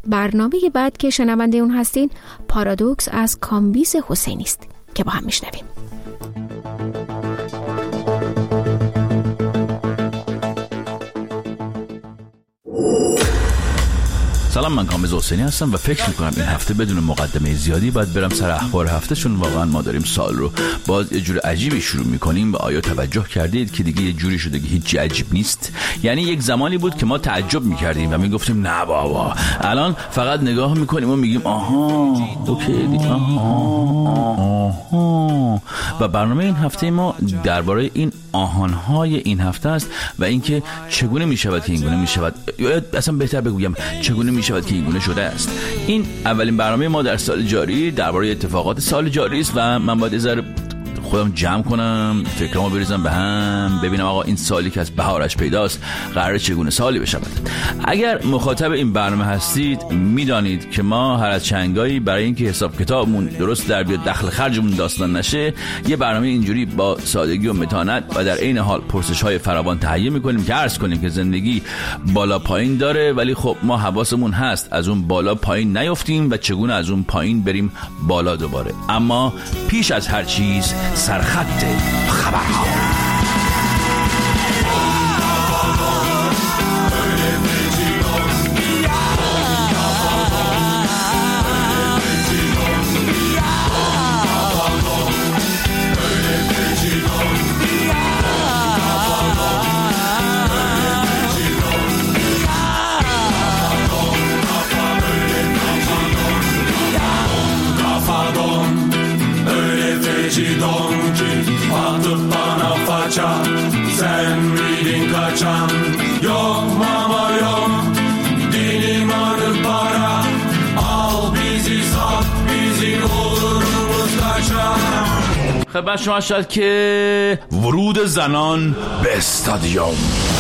برنامه بعد که شنونده اون هستین پارادوکس از کامبیز حسینی است که با هم میشنویم. سلام، من کامبیز حسینی هستم و فکر میکنم این هفته بدون مقدمه زیادی باید برم سر اخبار هفته، چون واقعا ما داریم سال رو باز یه جور عجیبی شروع میکنیم. و آیا توجه کردید که دیگه یه جوری شده که هیچی عجیب نیست؟ یعنی یک زمانی بود که ما تعجب میکردیم و میگفتیم نه بابا، الان فقط نگاه میکنیم و میگیم آها اوکی دیگه آها. و برنامه این هفته ما درباره این آهانهای این هفته است و اینکه چگونه میشود که اینگونه میشود، یا اصلا بهتر بگویم چگونه میشود که اینگونه شده است. این اولین برنامه ما در سال جاری درباره اتفاقات سال جاری است و من باید ذره خودم جمع کنم، فکرامو بریزم به هم، ببینم آقا این سالی که از بهارش پیداست قراره چگونه سالی بشود. اگر مخاطب این برنامه هستید میدانید که ما هر از چنگایی برای اینکه حساب کتابمون درست در بیاد، دخل خرجمون داستان نشه، یه برنامه اینجوری با سادگی و متانت و در عین حال پرسش‌های فراوان تهیه می‌کنیم که عرض کنیم که زندگی بالا پایین داره، ولی خب ما حواسمون هست از اون بالا پایین نیفتیم و چگونه از اون پایین بریم بالا دوباره. اما پیش از هر چیز سرخط خبرها. Sen miydin kaçan? Yok mama yok, dilimanın para. Al bizi sat, bizim olurumuz kaçan. خدمت شما شد که ورود زنان به استادیوم.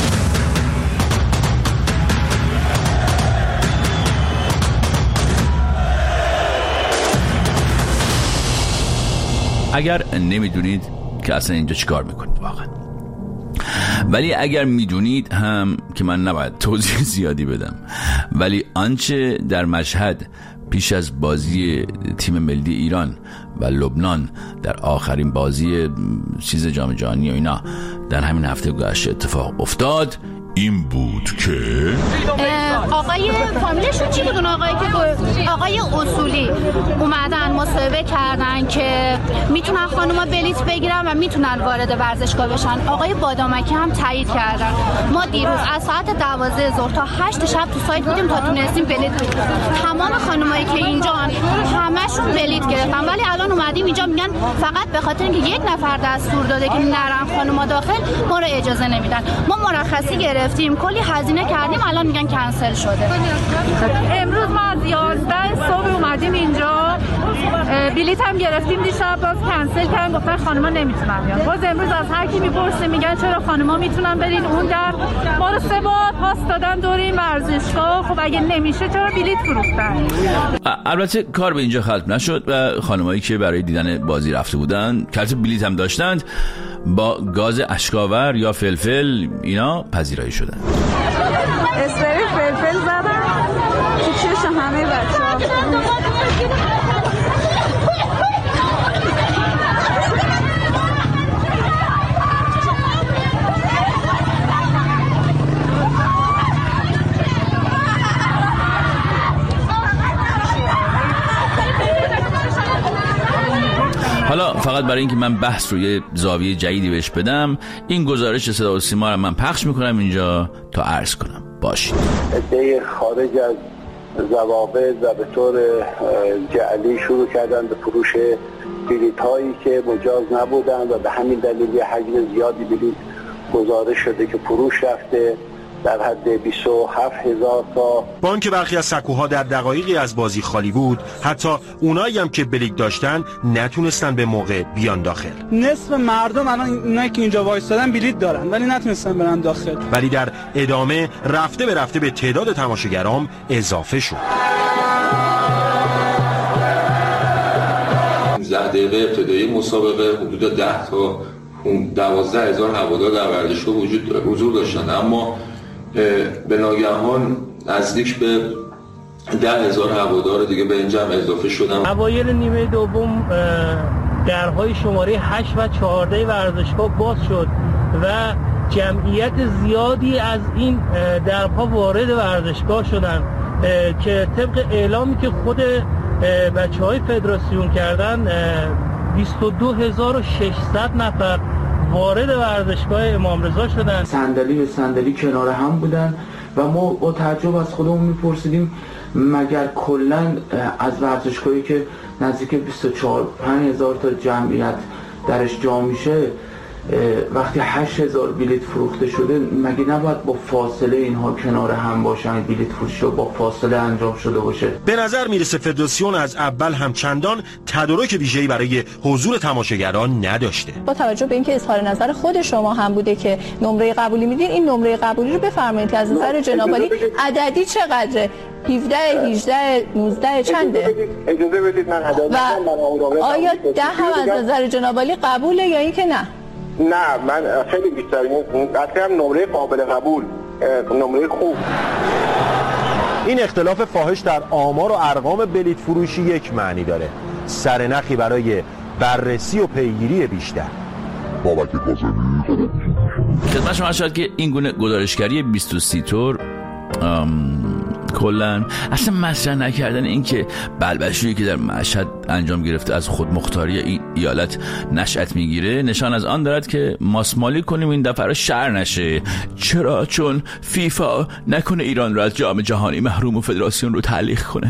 اگر نمیدونید که اصلا اینجا چیکار میکنید واقعا، ولی اگر میدونید هم که من نباید توضیح زیادی بدم، ولی آنچه در مشهد پیش از بازی تیم ملی ایران و لبنان در آخرین بازی چیز جام جهانی و اینا در همین هفته گذشته اتفاق افتاد این بود که آقای فامیلشون چی بودون؟ آقای اصولی اومدن مصاحبه کردن که میتونن خانوما بلیت بگیرن و میتونن وارد ورزشگاه بشن. آقای بادامکی هم تایید کردن. ما دیروز از ساعت 12 ظهر تا 8 شب تو سایت بودیم تا تونستیم بلیت بگیریم. تمام خانومایی که اینجا همشون بلیت گرفتن، ولی الان اومدیم اینجا میگن فقط به خاطر اینکه یک نفر دستور داده که نرن خانوما داخل ما رو اجازه نمیدن. ما مرخصی گرفتیم، کلی هزینه کردیم، الان میگن کنسل شده. امروز ما از 11 صبح اومدیم اینجا، بلیط هم گرفتیم، دیشب باز کنسل کردن، گفتن خانوما نمیتونن بیان. باز امروز از هر کی میپرسه میگن چرا خانوما میتونن برین اون در. ما رو 3 بار پاس دادن دور این ورزشگاه. خب اگه نمیشه چرا بلیط فروختن؟ البته کار به اینجا ختم نشد و خانمایی که برای دیدن بازی رفته بودن کارت بلیط هم داشتند با گاز اشکاور یا فلفل اینا پذیرایی شدن. اسپری فلفل زدن تو چش همه بچه‌ها. حالا فقط برای اینکه من بحث رو یه زاویه جدیدی بهش بدم، این گزارش صدا و سیما رو من پخش میکنم اینجا تا عرض کنم. باشید. عده خارج از ضوابط و به طور جعلی شروع کردن به فروش بلیط هایی که مجاز نبودن و به همین دلیل یه حجم زیادی بلیط گزارش شده که فروش رفته در حد 27,000 تا. با آنکه برخی از سکوها در دقایقی از بازی خالی بود، حتی اونایی هم که بلیط داشتن نتونستن به موقع بیان داخل. نصف مردم الان اونایی که اینجا وایسادن بلیط دارن ولی نتونستن برن داخل. ولی در ادامه رفته به تعداد تماشاگرام اضافه شد. 15 دقیقه ابتدایی مسابقه حدود 10 تا 12,000 هوادار در ورزشگاه حضور داشتن، اما به ناگهان نزدیک به 10,000 هوادار دیگه به این جمع اضافه شدن. اوایل نیمه دوم درهای شماره 8 و 14 ورزشگاه باز شد و جمعیت زیادی از این درها وارد ورزشگاه شدن که طبق اعلامی که خود بچه‌های فدراسیون کردن 22,600 نفر وارد ورزشگاه امام رضا شدن. صندلی به صندلی کنار هم بودن و ما با تعجب از خودمون میپرسیدیم مگر کلا از ورزشگاهی که نزدیک 24,000 تا جمعیت درش جا میشه وقتی 8,000 بلیت فروخته شده مگه نباید با فاصله اینها کنار هم باشن؟ بلیت فروشی با فاصله انجام شده باشه. به نظر میرسه فدراسیون از اول هم چندان تدارک ویژه‌ای برای حضور تماشاگران نداشته. با توجه به اینکه اظهار نظر خود شما هم بوده که نمره قبولی میدین، این نمره قبولی رو بفرمایید که از نظر جناب عالی عددی چقدره؟ 17 18 19 چنده؟ اجازه بدید من عدد و آیا 10 هم از نظر جناب عالی قبوله یا اینکه نه؟ نه، من خیلی بیشتر اصلا هم نمره قابل قبول، نمره خوب. این اختلاف فاحش در آمار و ارقام بلیت فروشی یک معنی داره: سرنخی برای بررسی و پیگیری بیشتر. بابک کاظمی خدمت شما شد که این گونه گزارشگری 20 تور کلن اصلا مطرح نکردن این که بلبشویی که در مشهد انجام گرفته از خودمختاری این ایالت نشأت میگیره نشان از آن دارد که ماسمالی کنیم این دفعه شر نشه. چرا؟ چون فیفا نکنه ایران رو از جام جهانی محروم و فدراسیون رو تعلیق کنه.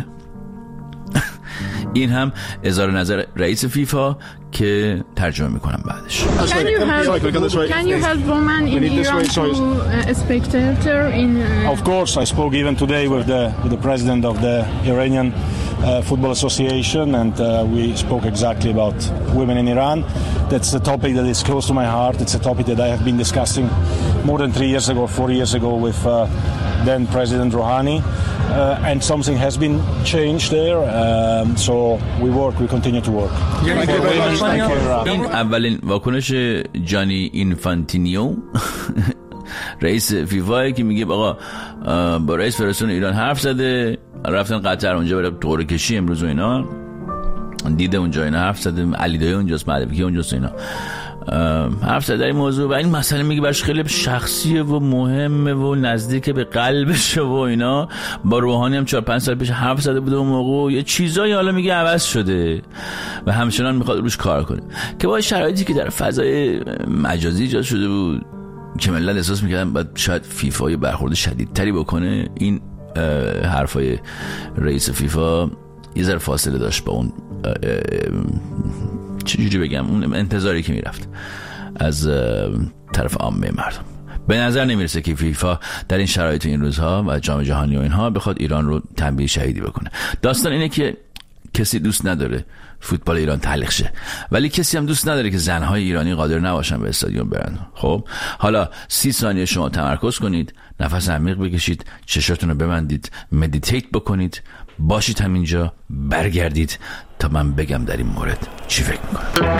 این هم اظهار نظر رئیس فیفا که ترجمه میکنم بعدش. Can you help women in Iran to spectator in Of course, I spoke even today with the president of the Iranian Football Association and we spoke exactly about women in Iran. That's a topic that is close to my heart. It's a topic that I have been discussing more than 3 years ago, 4 years ago with then President Rouhani. And something has been changed there, so we continue to work. این اولین واکنش جانی اینفانتینیو رئیس فیفا که میگه آقا با رئیس فدراسیون ایران حرف زده، رفتن قطر اونجا برای قرعه کشی امروز و اینا دیده اونجا اینا حرف زده، علی دایی اونجاست، معدوی اونجاست اینا حرف زده در این موضوع و این مسئله میگه برش خیلی شخصیه و مهمه و نزدیک به قلبشه و اینا. با روحانی هم 4-5 سال پیش حرف زده بوده اون موقع، یه چیزایی حالا میگه عوض شده و همچنان میخواد روش کار کنه که با شرایطی که در فضای مجازی ایجاد شده بود که ملت احساس میکردن باید شاید فیفا یه برخورد شدیدتری بکنه. این حرفای رئیس فیفا یه ذره فاصله داشت با اون چجوری بگم اون انتظاری که میرفت از طرف عامه مردم. به نظر نمیرسه که فیفا در این شرایط این روزها و جام جهانی و اینها بخواد ایران رو تنبیه شهیدی بکنه. داستان اینه که کسی دوست نداره فوتبال ایران تعلیق شه، ولی کسی هم دوست نداره که زنهای ایرانی قادر نباشن به استادیوم برن. خب حالا 30 ثانیه شما تمرکز کنید، نفس عمیق بکشید، چشاتون رو ببندید، مدیتیت بکنید، باشید همینجا، برگردید تا من بگم در این مورد چی فکر میکنم.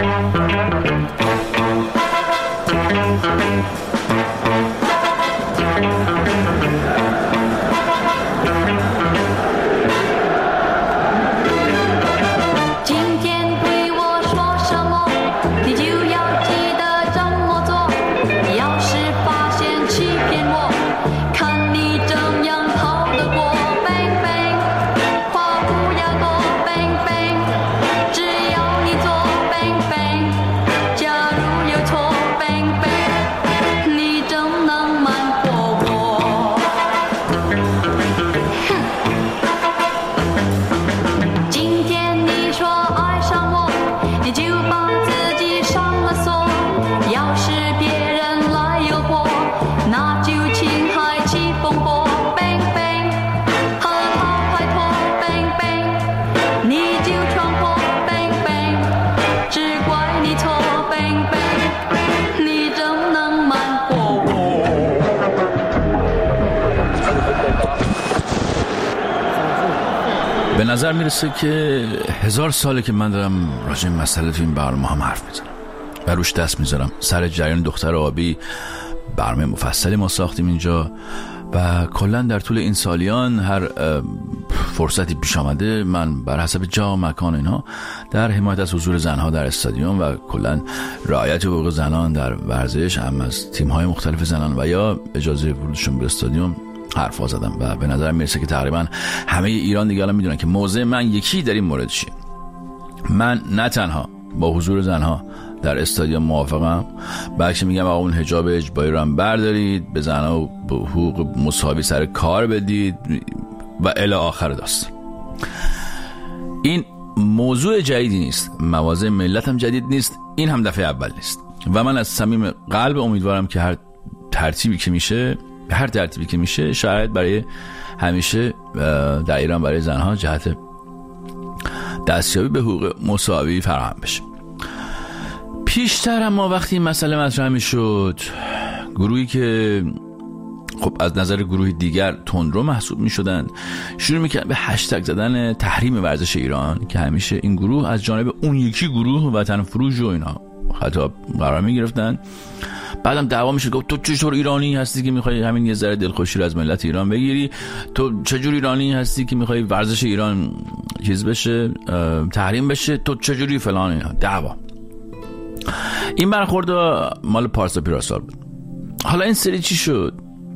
به نظر میرسه که 1000 ساله که من دارم راجع به مسئله تو این برنامه هم حرف میزنم و روش دست میذارم. سر جریان دختر آبی برنامه مفصلی ما ساختیم اینجا و کلا در طول این سالیان هر فرصتی پیش آمده من بر حسب جا مکان اینها در حمایت از حضور زنها در استادیوم و کلا رعایت حقوق زنان در ورزش هم از تیم‌های مختلف زنان و یا اجازه ورودشون به استادیوم حرفا زدم و به نظر میرسه که تقریبا همه ایران دیگه الان میدونن که موضع من یکی در این مورد چیه. من نه تنها با حضور زنها در استادیوم موافقم، بلکه میگم آقا اون حجاب اجباری رو هم بردارید، به زنها به حقوق مساوی سر کار بدید و الی آخر داستان. این موضوع جدیدی نیست، مواضع ملت هم جدید نیست، این هم دفعه اول نیست و من از صمیم قلب امیدوارم که هر ترتیبی که میشه شاید برای همیشه در ایران برای زنها جهت دستیابی به حقوق مساوی فراهم بشه. پیشتر اما وقتی این مسئله مطرح میشد، گروهی که خب از نظر گروهی دیگر تندرو محسوب میشدن شروع میکردن به هشتگ زدن تحریم ورزش ایران که همیشه این گروه از جانب اون یکی گروه وطن فروش و اینا خطاب قرار میگرفتن. بعدم دعوا میشه گفت تو چطور ایرانی هستی که میخوای همین یه ذره دلخوشی رو از ملت ایران بگیری، تو چجور ایرانی هستی که میخوای ورزش ایران چیز بشه، تحریم بشه، تو چجوری فلان اینا. دعوا این برخورد مال پارسا پیراسال بود. حالا این سری چی شد؟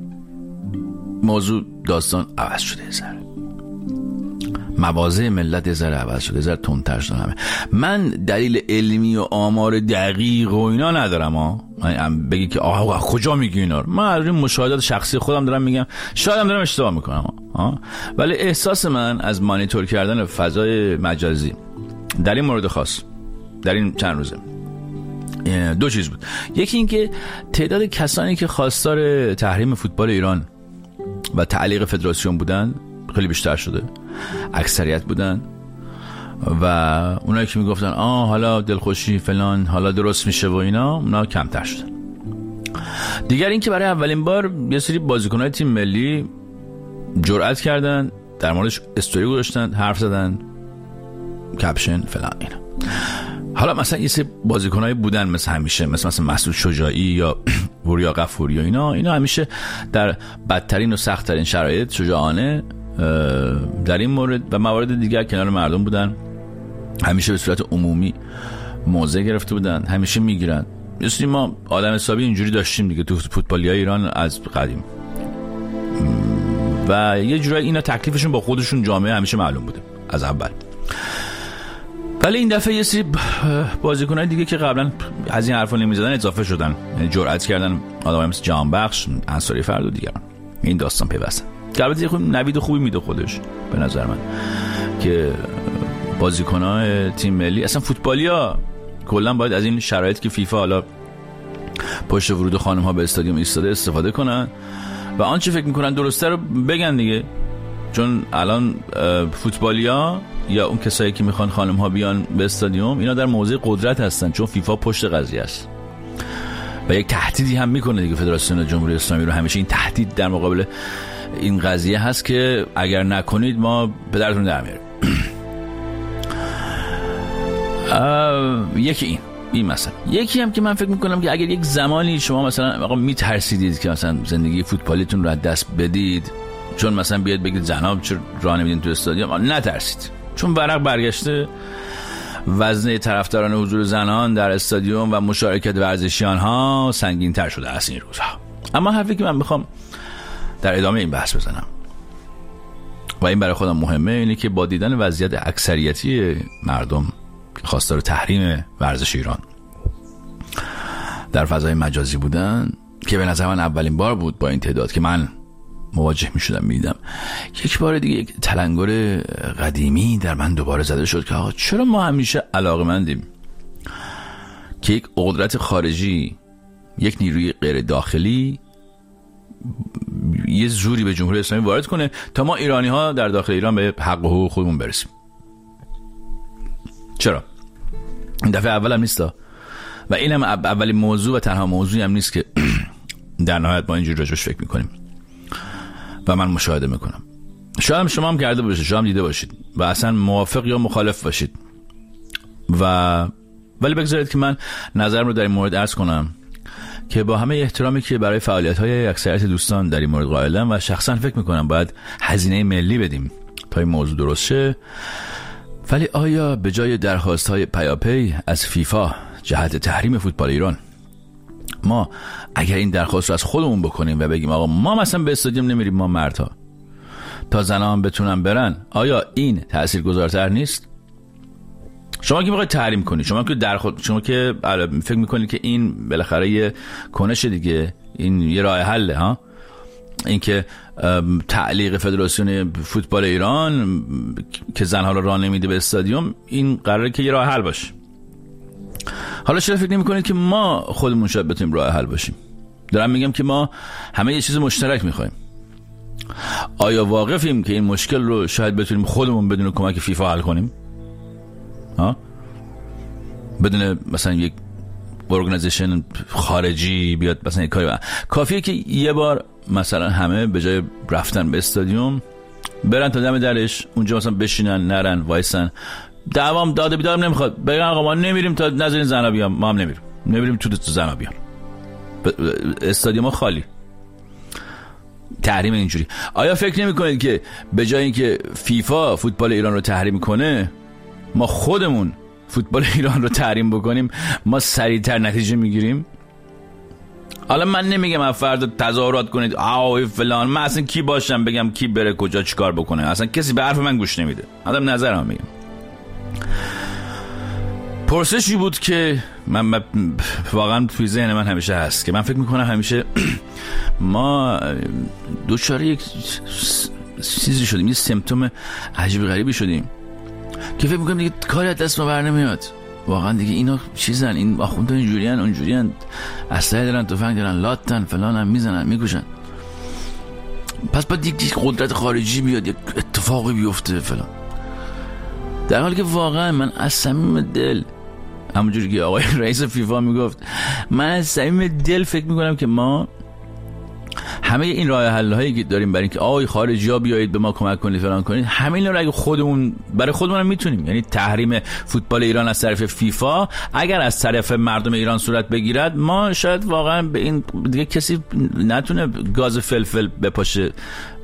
موضوع داستان عوض شده، مواضع ملت یه ذره عوض شده، یه ذره تندتر شده همه. من دلیل علمی و آمار دقیق و اینا ندارم من بگی که آقا کجا میگی اینا رو، من از این مشاهدات شخصی خودم دارم میگم، شاید هم دارم اشتباه میکنم ولی احساس من از مانیتور کردن فضای مجازی در این مورد خاص در این چند روزه دو چیز بود. یکی این که تعداد کسانی که خواستار تحریم فوتبال ایران و تعلیق فدراسیون بودن خیلی بیشتر شده، اکثریت بودن و اونایی که میگفتن حالا دلخوشی فلان حالا درست میشه و اینا، اونا کمتر شدن. دیگر این که برای اولین بار یه سری بازیکن‌های تیم ملی جرأت کردن در موردش استوری گذاشتن، حرف زدن، کپشن فلان اینا. حالا مثلا یه سری بازیکنایی بودن مثل همیشه، مثلا مسعود شجاعی یا وریا غفوری و اینا همیشه در بدترین و سخت‌ترین شرایط شجاعانه در این مورد و موارد دیگر کنار مردم بودن، همیشه به صورت عمومی موضع گرفته بودن، همیشه میگیرن. مثلا ما آدم حسابی اینجوری داشتیم دیگه تو فوتبالیای ایران از قدیم و یه جورایی اینا تکلیفشون با خودشون جامعه همیشه معلوم بوده از اول. ولی این دفعه یه سری بازیکنای دیگه که قبلا از این حرفا نمیزدن اضافه شدن، یعنی جرأت کردن، آدمای مثل جهانبخش، انصاری فرد و دیگران. این داستان پیوستن که البته خود نوید خوبی میده خودش به نظر من که بازیکنای تیم ملی اصلا فوتبالیا کلا باید از این شرایط که فیفا حالا پشت ورود خانم ها به استادیوم ایستاده استفاده کنن و آنچه فکر میکنن درسته رو بگن دیگه، چون الان فوتبالیا یا اون کسایی که میخوان خانم ها بیان به استادیوم اینا در موضع قدرت هستن، چون فیفا پشت قضیه است و یک تهدیدی هم میکنه دیگه. فدراسیون جمهوری اسلامی رو همیشه این تهدید در مقابل این قضیه هست که اگر نکنید ما پدرتون در میاریم. یکی این مثلا. یکی هم که من فکر میکنم که اگر یک زمانی شما مثلا آقا میترسیدید که مثلا زندگی فوتبالیتون رو از دست بدید چون مثلا بیاد بگید زنها چرا راه نمیدین تو استادیوم، نترسید، چون ورق برگشته، وزنه طرفداران حضور زنان در استادیوم و مشارکت ورزشیان ها سنگین تر شده است این روزها. اما حرفی که من میخوام در ادامه این بحث بزنم و این برای خودم مهمه اینه که با دیدن وضعیت اکثریتی مردم خواستار تحریم ورزش ایران در فضای مجازی بودن که به نظر من اولین بار بود با این تعداد که من مواجه می شدم میدیدم، یک بار دیگه یک تلنگر قدیمی در من دوباره زده شد که آقا چرا ما همیشه علاقمندیم که یک قدرت خارجی، یک نیروی غیر داخلی یه زوری به جمهوری اسلامی وارد کنه تا ما ایرانی ها در داخل ایران به حق و حقوق خودمون برسیم. چرا؟ این دفعه اول هم نیست و این هم اولین موضوع و تنها موضوعی هم نیست که در نهایت ما اینجوری راجعش فکر میکنیم و من مشاهده میکنم. شاید شما هم کرده باشید، شما هم دیده باشید و اصلا موافق یا مخالف باشید ولی بگذارید که من نظرم رو در این مورد عرض کنم که با همه احترامی که برای فعالیت‌های اکثریت دوستان در این مورد قائلم و شخصا فکر می‌کنم باید هزینه ملی بدیم تا این موضوع درست شه، ولی آیا به جای درخواست‌های پیاپی از فیفا جهت تحریم فوتبال ایران، ما اگر این درخواست رو از خودمون بکنیم و بگیم آقا ما مثلا به استادیوم نمیریم، ما مردها تا زنان بتونن برن، آیا این تاثیرگذارتر نیست؟ شما که میخواید تحریم کنی، شما که فکر میکنید که این بالاخره یه کنش دیگه، این یه راه حله ها، این که تعلیق فدراسیون فوتبال ایران که زنها رو راه نمیده به استادیوم، این قراره که یه راه حل باشه. حالا چرا فکر نمی‌کنید که ما خودمون شاید بتونیم راه حل باشیم؟ دارم میگم که ما همه یه چیز مشترک می‌خوایم. آیا واقفیم که این مشکل رو شاید بتونیم خودمون بدون کمک فیفا حل کنیم؟ ها؟ بدون مثلا یک ارگانیزیشن خارجی بیاد مثلا یک کاری کافیه که یه بار مثلا همه به جای رفتن به استادیوم برن تا دم درش، اونجا مثلا بشینن، نرن، وایسن، دوام داده بیدارم نمیخواد، بگن آقا ما نمیریم تا نذارین زنا بیان، ما هم نمیریم تو زنا بیان، استادیوم خالی، تحریم اینجوری. آیا فکر نمی کنید که به جای اینکه فیفا فوتبال ایران رو تحریم کنه، ما خودمون فوتبال ایران رو تحریم بکنیم، ما سریعتر نتیجه میگیریم؟ حالا من نمیگم از فردا تظاهرات کنید آوی فلان، من اصلا کی باشم بگم کی بره کجا چیکار بکنه، اصلا کسی به حرف من گوش نمیده، آدم نظرم میگم. پرسشی بود که من واقعا توی ذهن من همیشه هست که من فکر میکنم همیشه ما دوچاره یک چیزی شدیم، یه سمپتوم عجیب غریبی شدیم که فکر میکنم دیگه کاری از دست ما بر نمیاد. واقعا دیگه اینا چیزن، این آخوندا اینجوریان اونجوریان، اسلحه دارن، تفنگ دارن، لاتن فلان هم میزنن میکشن، پس باید یک قدرت خارجی بیاد، یک اتفاقی بیفته فلان. در حالی که واقعا من از صمیم دل، همونجوری که آقای رئیس فیفا میگفت، من از صمیم دل فکر میکنم که ما همه این راه حل هایی که داریم برای اینکه آقای خارجی ها بیایید به ما کمک کنید فلان کنید، همین رو اگه خودمون برای خودمون هم میتونیم، یعنی تحریم فوتبال ایران از طرف فیفا اگر از طرف مردم ایران صورت بگیرد، ما شاید واقعا به این دیگه کسی نتونه گاز فلفل بپاشه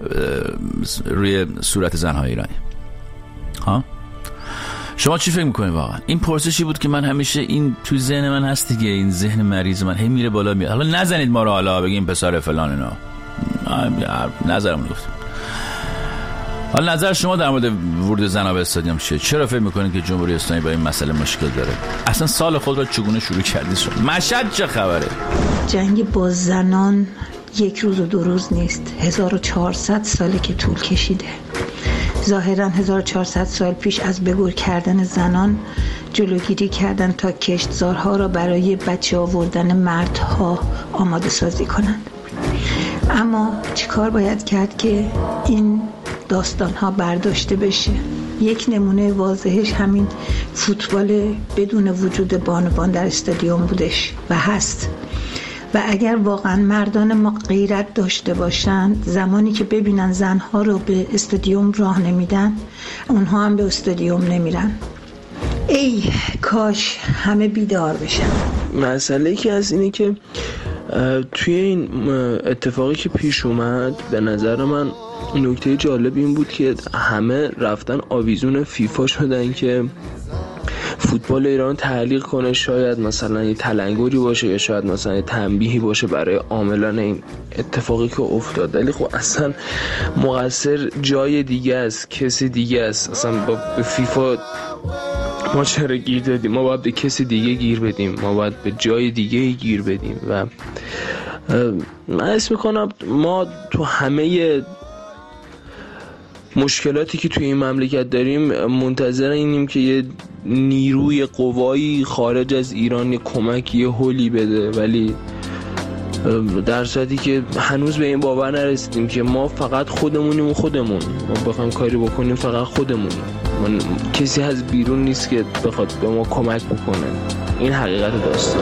روی صورت زنهای ایرانی. ها شما چی فکر میکنید واقعا؟ این پرسشی بود که من همیشه این توی ذهن من هست دیگه، این ذهن مریض من هی میره بالا میاد. حالا نزنید ما رو، حالا بگیم پسر فلان اینا، نظرمون گفتم. حالا نظر شما در مورد ورود زنها به استادیوم چیه؟ چرا فکر میکنید که جمهوری اسلامی با این مسئله مشکل داره؟ اصلا سال خود را چگونه شروع کردید؟ مشهد چه خبره؟ جنگ با زنان یک روز و دو روز نیست، 1400 ساله که طول کشیده. ظاهراً 1400 سال پیش از به گور کردن زنان جلوگیری کردن تا کشتزارها را برای بچه آوردن مردها آماده سازی کنند. اما چیکار باید کرد که این داستانها برداشته بشه؟ یک نمونه واضحش همین فوتبال بدون وجود بانوان در استادیوم بودش و هست. و اگر واقعا مردان ما غیرت داشته باشند، زمانی که ببینن زنها رو به استادیوم راه نمیدن، اونها هم به استادیوم نمیرن. ای کاش همه بیدار بشن. مسئله که از اینه که توی این اتفاقی که پیش اومد، به نظر من نکته جالب این بود که همه رفتن آویزون فیفا شدن که فوتبال ایران تعلیق کنه، شاید مثلا یه تلنگری باشه یا شاید مثلا یه تنبیهی باشه برای عاملان این اتفاقی که افتاد. ولی خب اصلا مقصر جای دیگه است، کسی دیگه است. اصلا با فیفا ما چرا گیر دادیم؟ ما باید به کسی دیگه گیر بدیم، ما باید به جای دیگه گیر بدیم. و من اسم میکنم ما تو همه مشکلاتی که توی این مملکت داریم منتظر اینیم که یه نیروی قوایی خارج از ایران یه کمک، یه هولی بده، ولی در صورتی که هنوز به این باور نرسیدیم که ما فقط خودمونیم و خودمون ما بخوایم کاری بکنیم فقط خودمون، کسی از بیرون نیست که بخواد به ما کمک بکنه. این حقیقت داستان.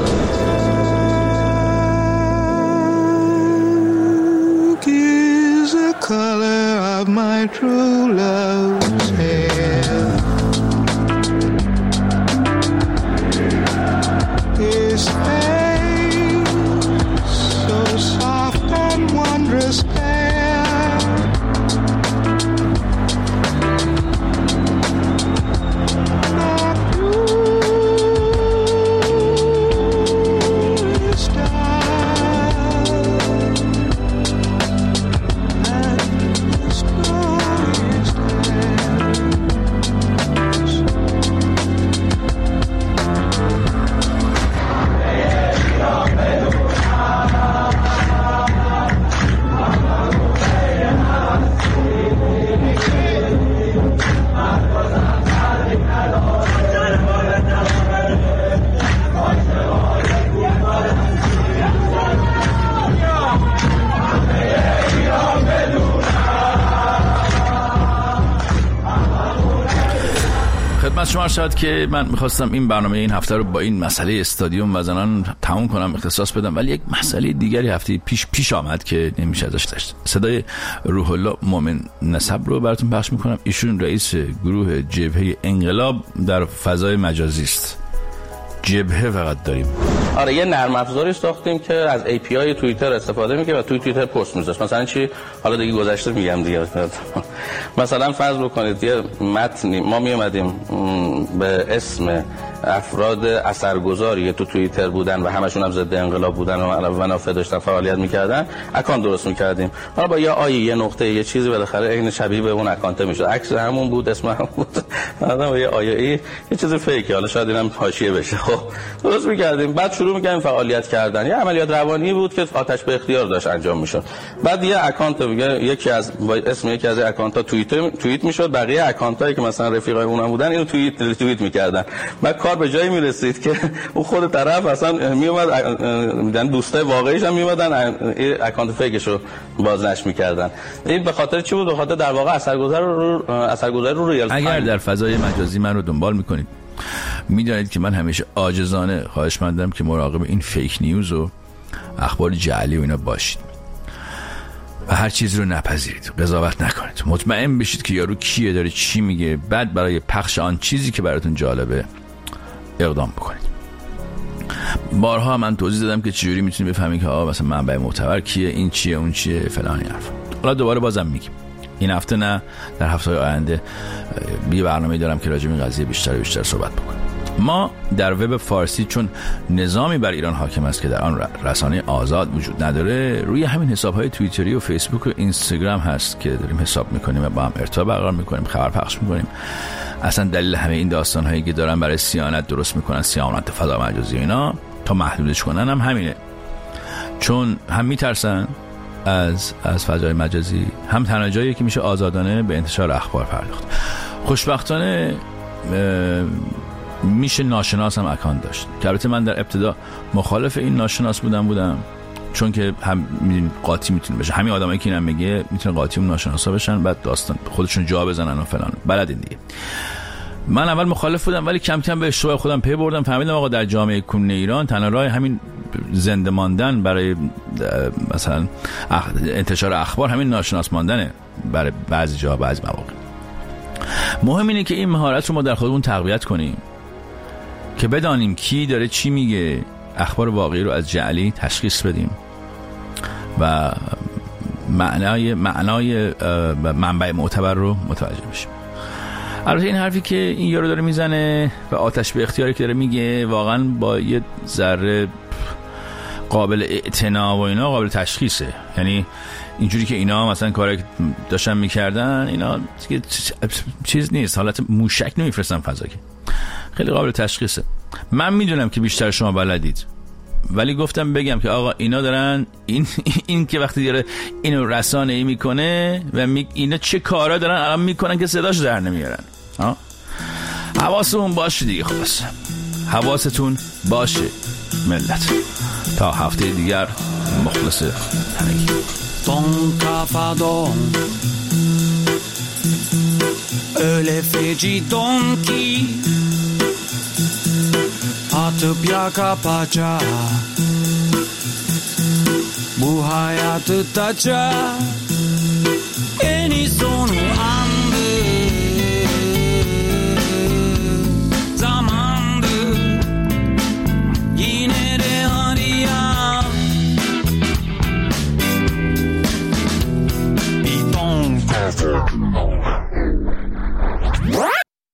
Color of my true love's hair His face خدمت شما شد که من میخواستم این برنامه این هفته رو با این مسئله استادیوم و زنان تموم کنم، اختصاص بدم، ولی یک مسئله دیگری هفته پیش آمد که نمیشه ازش داشت. صدای روح الله مومن نسب رو براتون پخش میکنم. ایشون رئیس گروه جبهه انقلاب در فضای مجازی است. جبهه فقط داریم. آره یه نرم افزاری ساختیم که از API توییتر استفاده میکنه و توی توییتر پست میذاره. مثلا چی؟ حالا دیگه گذشته میگم دیگه. مثلا فرض بکنید یه متنی ما میومدیم به اسم افراد اثرگذاری تو توییتر بودن و همشون هم ضد انقلاب بودن و علاوه منافع داشتن فعالیت میکردن، اکانت درست میکردیم. حالا با یه نقطه یه چیزی بالاخره عین شبیه به اون اکانت میشد. عکس همون بود، اسم همون بود. بعدم با یه چیز فیکی، حالا شاید اینم حاشیه بشه. خب درست میکردیم. بعد شروع میکردیم فعالیت کردن. یه عملیات روانی بود که آتش به اختیار داشت انجام میشد. بعد یه اکانت یکی از اسم یکی از اکانت‌ها توییت میشد، بقیه اکانتایی که مثلا رفیقای اونم بودن اینو توییت میکردن. بعد کار به جایی میرسید که اون خود طرف اصلا میومد میدن دوستای واقعیش هم میومدن اکانت فیکشو بازنشر میکردن. این به خاطر چی بود؟ به خاطر در واقع اثرگذاری رو ریال تایم. اگر در فضای مجازی من رو دنبال میکنید میدونید که من همیشه عاجزانه خواهشمندم که مراقب این فیک نیوز و اخبار جعلی و اینا باشید و هر چیز رو نپذیرید، قضاوت نکنید، مطمئن بشید که یارو کیه، داره چی میگه، بعد برای پخش آن چیزی که براتون جالبه اقدام بکنید. بارها من توضیح دادم که چجوری میتونید بفهمید که مثلا منبع معتبر کیه، این چیه، اون چیه، فلان حرف. حالا دوباره بازم میگیم این هفته نه، در هفته‌های آینده یه برنامه‌ای دارم که راجع به این قضیه بیشتر صحبت بکنم. ما در وب فارسی چون نظامی بر ایران حاکم است که در آن رسانه آزاد وجود نداره، روی همین حساب‌های توییتری و فیسبوک و اینستاگرام هست که داریم حساب می‌کنیم و با هم ارتباط برقرار می‌کنیم، خبر پخش می‌کنیم. اصلا دلیل همه این داستان‌هایی که دارن برای صیانت درست می‌کنن، صیانت فضا مجازی اینا تا محدودش کنن هم همینه. چون هم می‌ترسن از فضای مجازی، هم تنها جایی که میشه آزادانه به انتشار اخبار پرداخت. خوشبختانه میشه ناشناس هم اکانت داشت که البته من در ابتدا مخالف این ناشناس بودم چون که هم میدونید قاطی میتونه بشه، همین آدمایی که اینم میگه میتونه قاطی اون ناشناسا بشن، بعد داستان خودشون جا بزنن و فلان، بلدین دیگه. من اول مخالف بودم ولی کم کم به اشتباه خودم پی بردم، فهمیدم آقا در جامعه کنونی ایران تنها راه همین زنده ماندن برای مثلا انتشار اخبار همین ناشناس ماندنه برای بعضی جاها، بعضی مواقع. مهم اینه که این مهارت رو ما در خودمون تقویت کنیم که بدانیم کی داره چی میگه، اخبار واقعی رو از جعلی تشخیص بدیم و معنای منبع معتبر رو متوجه بشیم. البته این حرفی که این یارو داره میزنه و آتش به اختیاری که داره میگه واقعا با یه ذره قابل اعتنا و اینا قابل تشخیصه. یعنی اینجوری که اینا مثلا کاری که داشتن میکردن اینا چیز نیست، حالت موشک نمیفرستن فضا، که خیلی قابل تشخیصه. من میدونم که بیشتر شما بلدید ولی گفتم بگم که آقا اینا دارن این که وقتی داره اینو رسانه‌ای میکنه و اینا چه کارا دارن الان میکنن که صداش در نمیارن. حواستون باشه دیگه، خلاص حواستون باشه ملت. تا هفته دیگر مخلص همگی. Ton kafadon öyle fecidon ki atıp yakapaca bu hayatı taca en iyi sonu